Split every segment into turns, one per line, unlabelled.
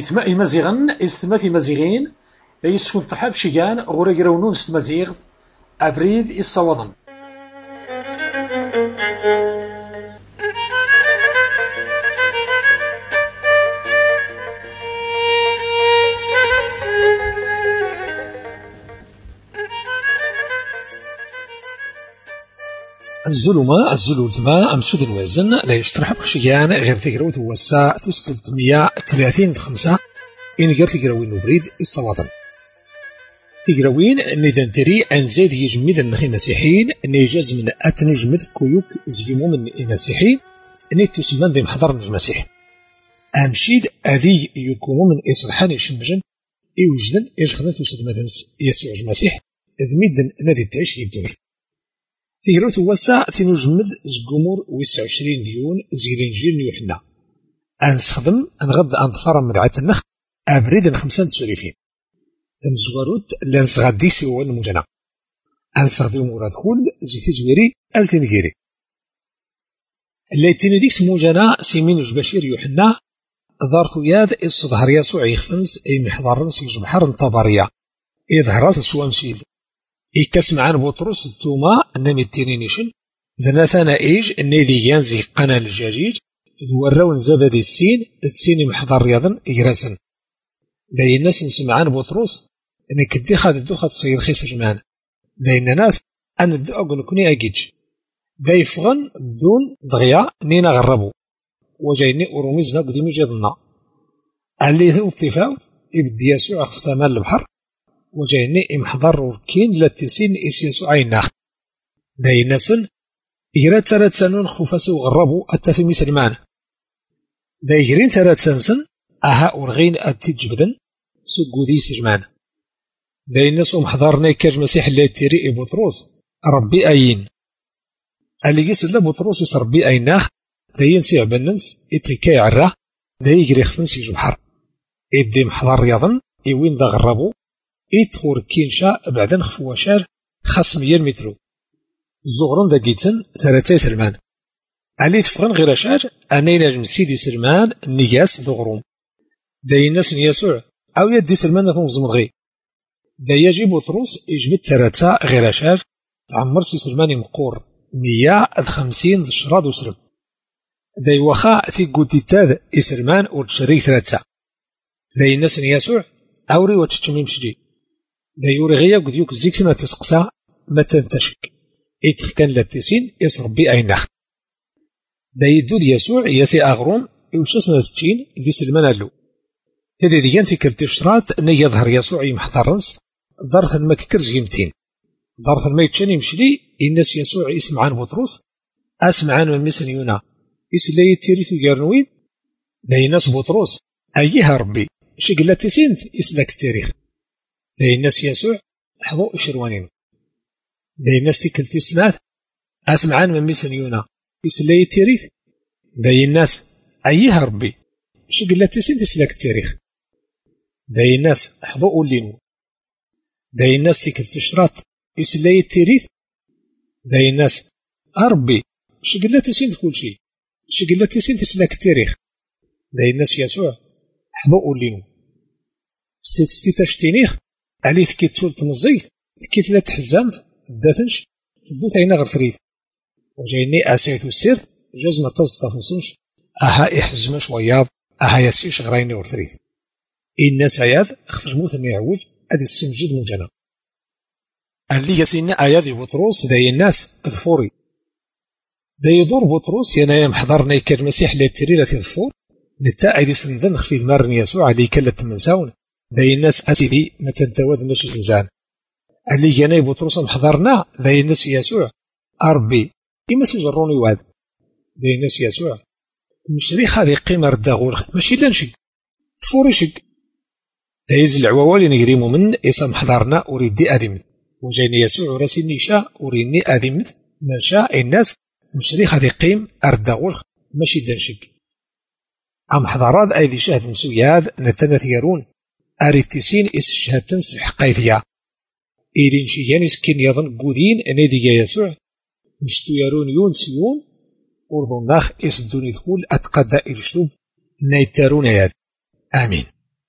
إثماء مزيغن استمات مزيغين لا يسكن ترحاب شيغان غورا يراونون استمازيغ أبريد الصوضن. الزلمة أمس في الوزن لا يشترح بخشيان غير تقروت هو الساعة 335 إن غير تقروين نبريد الصواطن تقروين إذا تري أن زيد يجمد النخي مسيحيين أن يجاز من أتنجمد كيوك زيمو من المسيحيين أن تسمى ذي محضر من المسيح أمشيد أذي يكونوا من إصلحان يشمجن يوجدن يجخذن تسمى دنس يسوع المسيح إذ ميدن نادي تعيش يدوني تيروت وسع تنجمد زقمور 29 ديون زيرين جيل نيوحنا أنسخدم أنغد أنظفار من رعاية النخ أبريد 5 تسوريفين المزواروت لانسغادي سوى المجنة أنسخدي مراد خول زيتي زويري ألتنجيري اللي تنديك سموجنا سيمين جبشير يوحنا ظارثو ياد الصظهر يسوع يخفنس أي محضر نسيج بحر طبارية يظهر راس شو مشيد يكسم عن بطرس التوما النمي التيرينيشن ذنا ثانا إيج النيدي ينزي قناة الجاجيج ذو الرون زبدي السين التسيني محضر رياضا إجراسا داي الناس نسمع عن بطرس إنك الدخل الدخل تصير خيس جمان داي الناس أن الدقن كوني أجيج داي فغن بدون ضغيا نينا غربو وجايني أروميزنا قديمي جيضنا اللي ذو الطفاو يبدي يسوع خفتمان البحر وجايني امحضر وركين لاتسين إسياسو عيناخ داي الناسن يجرات 3 سنون خفاسو غربو التفمي سلمان داي يجرين 3 سنسن أها أورغين التجبدن سقو ذي سجمان داي الناس امحضرنا كاج مسيح اللي تيري بطروس ربي أين اللي يسل بطروس يس ربي أيناخ داي ينسيع بننس يتركي عراه داي يجري خفنس يجبحر إدي محضر رياضن يوين دا غربو يدخل كينشا بعدين خفواشار خاص 100 مترو الزغرن ذا جيتن 3 سلمان علي تفغن غير شار أنينا المسيدي سلمان نياس دغروم داي الناس يسوع أو يدي سلمان ثم زمغي دا يجي بطروس يجبد 3 غير شار تعمر سي سلمان مقور 150 شراد وسرب داي وخا في قديتاد سلمان ورتشري 3 داي الناس يسوع أوري وتشتمي مشجي دا يوري غيا قد يوك زيكسنا تسقسا ما تنتشك إيتخ كان لاتسين يصرب بي أيناخ دا يدود يسوع يسي أغروم يوشسنا ستين دي سلمان اللو هذي ديان في كرتشرات أن يظهر يسوع يمحضرنس ظرث المككرز يمتين ظرث الميتشان يمشلي الناس يسوع يسمع عن بطروس أسمع عن من مسنيونا يسلي التيريث يقارنوين دا الناس بطروس أيها ربي شقلة تسين يسلك التاريخ داي الناس يسوع حظو إشروانين داي الناس تكلتي سنات أسمعان من ميسنيونا يسلي التاريخ داي الناس أيها ربي شقلة تسين تسلك التاريخ داي الناس حظو أولينو داي الناس تكلتي شراط يسلي التاريخ داي الناس ربي شقلة تسين كل شيء شقلة تسين تسلك التاريخ داي الناس يسوع حظو أولينو ستاشتينيخ علي تكي تسول تمزيت تكي تلا تحزامت داتنش تدو تاينا غير فريد وجايني أسيث السير جازم تزطفوسنش أها إحزمش وياض أها يسيش غرايني ورثريد الناس عياذ خفج موت يعود أدي السمجد مجانا اللي يسينا آياذ بطروس داي الناس ظفوري دا يدور بطروس ينايم حضرنا كالمسيح اللي تريلة ظفور نتا أيدي سندن خفيد مارن يسوع اللي كلا تمنساون داي الناس أسيدي ما تنتوذ نشي زنزان اللي جاني بطروس محضرنا داي الناس يسوع أربي إما سيجروني واد داي الناس يسوع مشريخ هذه قيمة رداغول ماشي تنشي تفوري شق دايز العوالي نقريمو من إسا محضرنا أريدي أذمت وجاني يسوع راسي نيشا أريني أذمت ما شاء الناس مشريخ هذه قيم أرداغول ماشي تنشق أم حضارات أيدي شهد نسوياد نتنا ثيرون أريتسين إس شهدتن سحقايثيا إيرين شيان إسكين يظن قودين نادي يسوع مشتو يرون يون سيون أرضو ناخ إس دوني ثقول أتقدى إلشلوب نايتارون ياد آمين.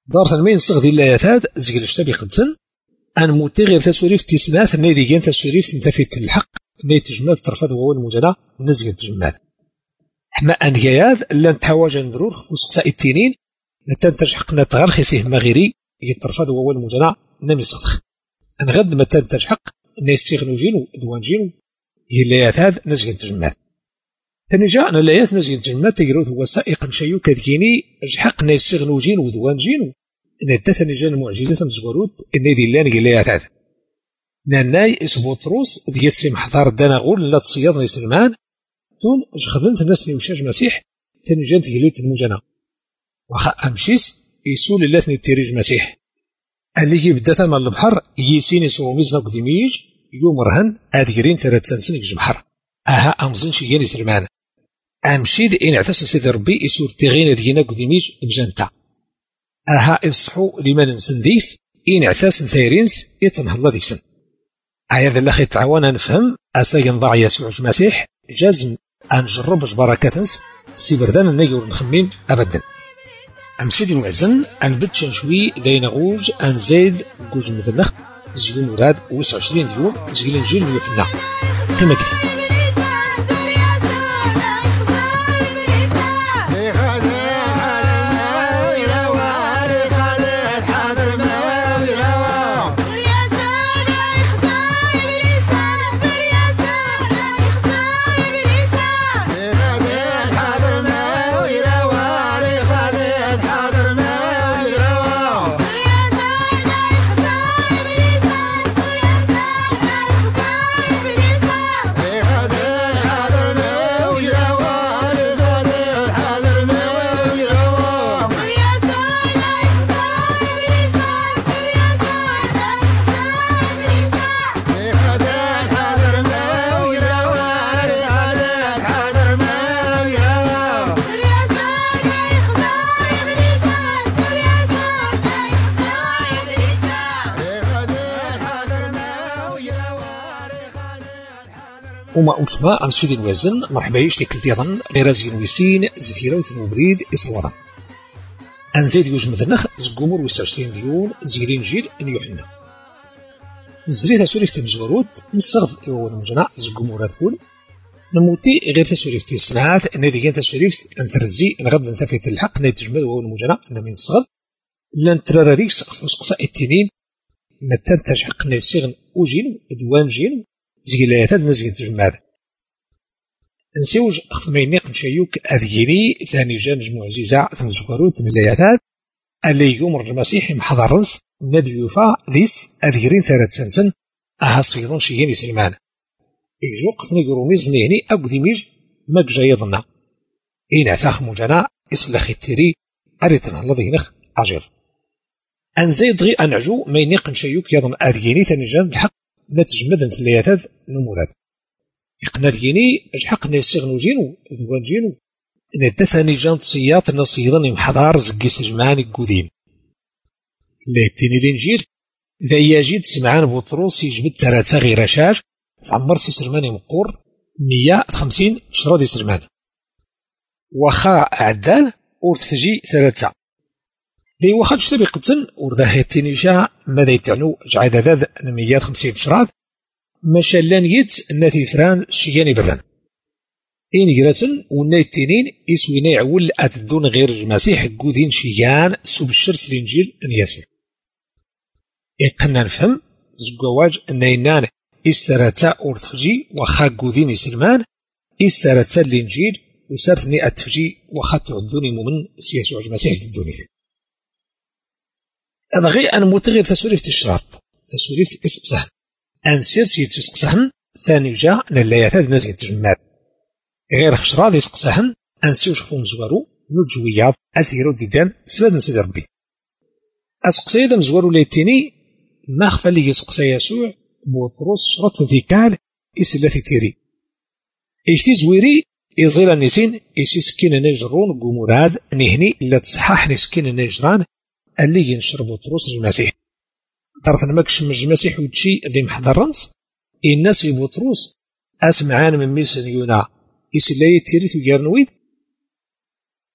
دار تنمين صغ ديال الآيات زيك الشتابي قدسن أن موتي غير تسوريف تسنات نيدي جين تسوريف تنتفي الحق نيد تجمال ترفض هو المجنى نزل تجمال حما أنجياد لن تحواج ندرور وسقساء التنين نتنتج حقنا تغار خيسيه مغيري يترفض هو المجنى نمي صدخ أنغد ما تنتج حق نيسيغ نوجينو إذوان جينو هي الآيات هذا نزل تجمال ثاني جاء أنا الآيات نزل تجمال تجرود هو سائق شيو كدكيني أجحق نيسيغ نوجينو وذوان جينو إن ثاني جاء المعجزة مزغورود إن ذي الله نقول الآيات هذا ناناي اسبوطروس ديال سي محضر داناغول لا تصياد نيسلمان تون اش خدمت الناس وشاج مسيح ثاني جات قليت المجنى واخا امشيس يسول الله ثني تيريج مسيح اللي يبدا ثم البحر يسيني سو ميزنا قديميج يوم رهن اديرين ثلاث سنين البحر اها امزن شي يعني سلمان امشي ان اعتس سيدي ربي يسور تيغين دينا قديميج بجنتا اها يصحو لمن نسنديس ان اعتس ثيرينس يتنهض ديك سن هذا اللي تعاون نفهم اسا نضع يسوع المسيح جزم نجرب بركات سي بردان نيور نخمين ابدا امسيدي المعزن انبت شوي داينا غوج انزيد جوج مثلخ زيون مراد 29 يوم زيلين جيل يوحنا كما كتب وما قلت ما عم سيدي الوزن مرحبا يش تكلت يظن غير زين ويسين زيتيرا وتنوبريد إسوضا أنزيد يوج مثنخ زقومور 29 ديون زيرين جيل إن يوحنا زريتها سوريف تمزوروت نصغض إيوان مجنع زقومورات كول نموتي غير تسوريف تسنات إن ديجين تسوريف أن ترزي إن غد نتفيت الحق إن تجمد وهو المجنع إن من صغض لن ترى ريكس فسقساء التنين نتنتج حق إن يسيغن أوجين دوان جين زي الآيات نزل تجمع نسيوج أخفميني نشيوك أذيني ثاني جانج معجزة تنزكروت من الآيات اللي يومر المسيح محضرنس ندي يوفا ذيس أذيرين ثلاث سنسن أها صيدون شيين سلمان يجو قفني قروميز نيهني أقدي ميج ماك جايضنا إين عثاخ مجانا إسلخي التيري أريتنا الذي نخ عجيض أنزيد غي أنعجو مينيق نشيوك يضم أذيني ثاني جانج الحق نتجمدن في الآيات نمورات يقنا ديني اجحق نيسيغنو جينو ذوان جينو ندثني جانت سياط نصيدن يمحضار زكي سجمان القودين ليتيني الانجيل ذا يجد سمعان بطروس يجبد ثلاثة غير شاج فعمر سي سلمان مقور 150 شراد سلمان وخا عدان ورتفجي ثلاثة ذي وخا تشتبي قتن ورذا هيتيني جا ماذا يتعنو جعيد ذاذ 150 شراد مشالان يدس الناتي فران شياني بردان إن قراتن ونايتينين يسوينا يعول أتدون غير المسيح قودين شيان سوب الشرس الإنجيل أن يسوع إقنا نفهم زقواج أنينان إسترتا أورتفجي وخا قودين يسلمان إسترتا الإنجيل وسارتني أتفجي وخا تعدوني مؤمن سيسوع المسيح قدونيث هذا غير أن متغير تسوريف الشراط تسوريف اسم سهل أنسير سيتسقسهن ثاني جاء للايات نزل تجمع غير خشراد يسقسهن أنسيو شخفون زوارو نجوياض أثيرو ديدان سلاد نسيد ربي أسقسي ذا مزوارو ليتيني ما خفى لي يسقسي يسوع بوطروس شرط ذيكال إسلاتي تيري إيشتي زويري إزيل النسين إيشي سكين نجرون بمراد نهني إلا تصحاح نسكين نجران اللي ينشر بوطروس المسيح دارت المكش من المسيح وتشي ذي محضرنس الناس بطروس أسمعان من ميسن يونا يسلاي تيريت ويرنويد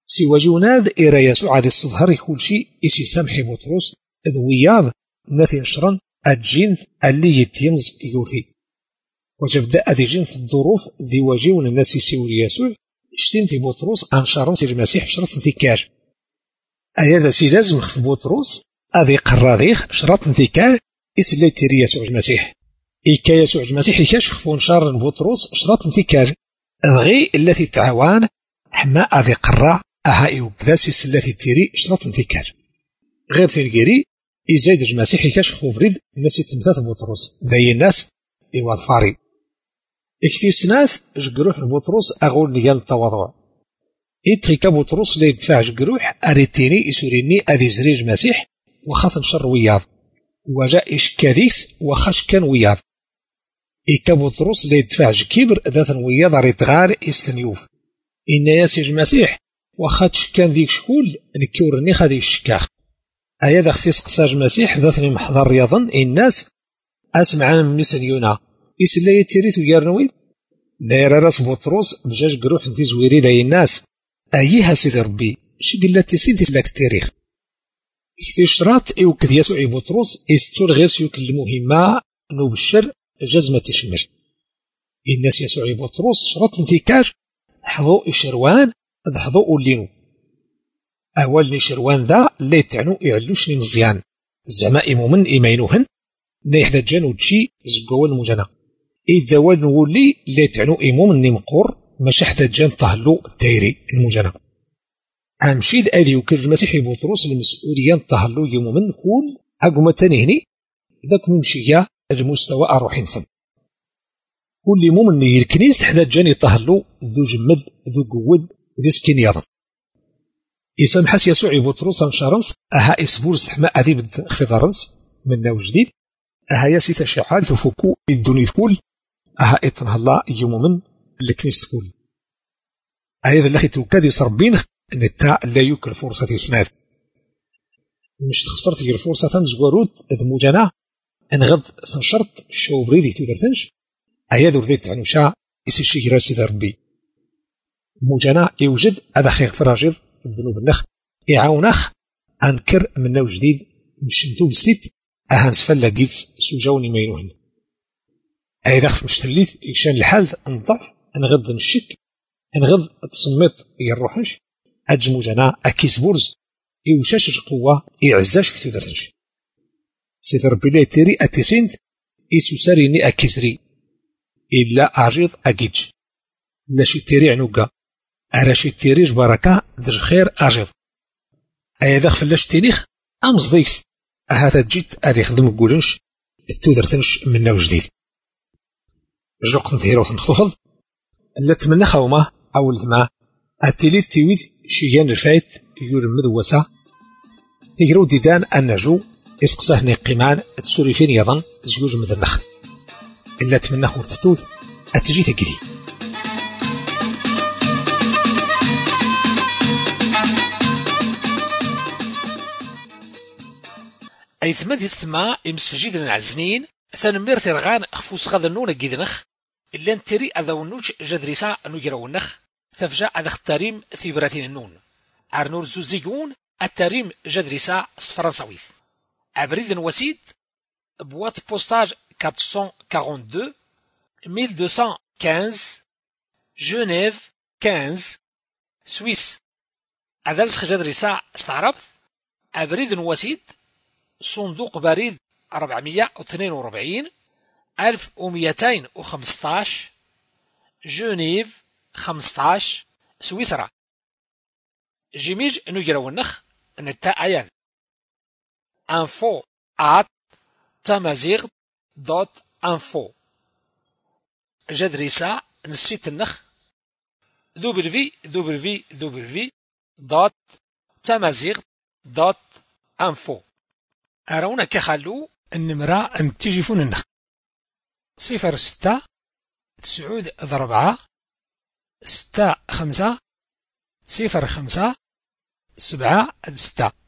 سوى جوناد إيرا يسوع عادي الصظهر كل شيء إسي سامحي بطرس ذوياض ناثي نشرا الجنث اللي يتيمز يوثي وجبدا أدي جنث الظروف ذي واجيون الناس يسيوري يسوع اشتين في بطرس أنشارن سير المسيح شرط انتكار أيضا سي لازم في بطرس أذي قراضيخ شرط انتكار إس اللي تيري يسوع المسيح إيكا يسوع المسيح يكشف فونشار بطرس شرط انتكار غي التي تعوان حما أذي قرا أها إوكذاسيس التي تيري شرط انتكار غير في الجري يزيد المسيح يكشف خبريد الناس يتمثات بطرس ذي الناس إيواد فاري اكتسناث جروح بطرس أغول نيال التواضع إتريكا بطرس لا يدفع جروح أريتيني يسوريني أذي زريج مسيح وخاف نشر وياض وجاء إش كاديس وخاش كان وياض إيكا بطرس لا يدفع كبر ذات وياض ريتغار يستنيوف إن ياسج مسيح وخاتش كان ذيك شكول نكورني خادي الشكاخ أيا ذا اختيس قساج مسيح ذاتني محضر رياضا الناس أسمعنا من مسنيونا إس لا يتريث ويارنويد داير راس بطرس بجاج جروح انتي زويري داي الناس أيها سيدي ربي شي قلت تسينتي لك التاريخ إكتي شراط إيوكد يسوع بطرس إستور غير سيوك المهمة نوب الشر جزمة تشمر الناس يسوع بطرس شراط انتكاج حظو إشروان ذحظو أولينو أول نشروان ذا لا يتعنو يعلوشني مزيان زعما إمومن إيمينوهن لا يحدى جانو تشي زقوان مجانا إذا وال نولي لا يتعنو إمومن نمقور ماشي حتى جان طهلو الدايري المجانا عمشيد أذي وكل المسيح بطرس المسؤولية طهلو يمومن كل عقومة تاني هني ذاك ممشية المستوى أروحي نسن كل مؤمن الكنيس تحدى جاني طهلو ذو جمد ذو قود ذو سكين يضن يسمحس يسوع بطرس انشارنس أها إسبورز تحمى أذي خفضارنس من ناو جديد أها ياسي تشعال ثفوكو الدنيا كل أها إطنها الله يمومن الكنيس كل أيضا اللي توكاد يصربين أن التاء لا يوكل فرصة إسناد مش تخسرت الفرصة تنزغورود إذ مجانا انغض تنشرت الشو بريدي تودرتنش أيضا ذيك تعنوشا إسي الشيكرا سيدي ربي مجانا يوجد هذا خير فراجل الذنوب النخ يعاونخ أنكر من نوع جديد مشنتو بستيت أهانس فلا قيت سوجاوني مينوهن أيضا خف مشتليت إيشان الحال انضعف انغض الشك انغض تصمت يروحنش أجمو جنا أكيس بورز يوشاش قوة يعزاش كتودرتنش سيد ربي لا يتيري أتسنت إيسو ساريني أكيسري إلا أجيض أجيج لا شي تيري عنوكا أراشي تيريج بركة ذر خير أجيض أيضا فلاش تينيخ أمز ضيكس أهاتا جيت أذي خدم قولنش تودرتنش من نوع جديد جوق نتهيرو تنخطفض اللي تمنى خومه أول ثما التليث تيويث شيان الفايت يورمد وسا تيجرو ديدان النجو يسقساه نقيمان تسوري فين يظن زيوج مذنخ إلا تمنى خور تتوث أتجي تقدي أي ثمد يستمع يمسفجيد العزنين ثانمير ترغان خفوس غاذا النون قيدنخ إلا نتري أذا ونوج جدريسا نجرو النخ تفجأ أذا اختاريم ثيبراتين النون عرنور زوزيقون التاريم جدريسا فرنساويث أبريد وسيد بوات بوستاج 442 1215 جنيف 15 سويس أذلس جدريسا استعربت أبريد وسيد صندوق بريد 442 1215 جنيف 15 سويسرا جيميج نجرو النخ نتا أيان info@tamazight.info جدريسا نسيت النخ www.tamazight.info أرونا كخلو النمرة انتجفون النخ 06 9 4 6 5 0 5 7 6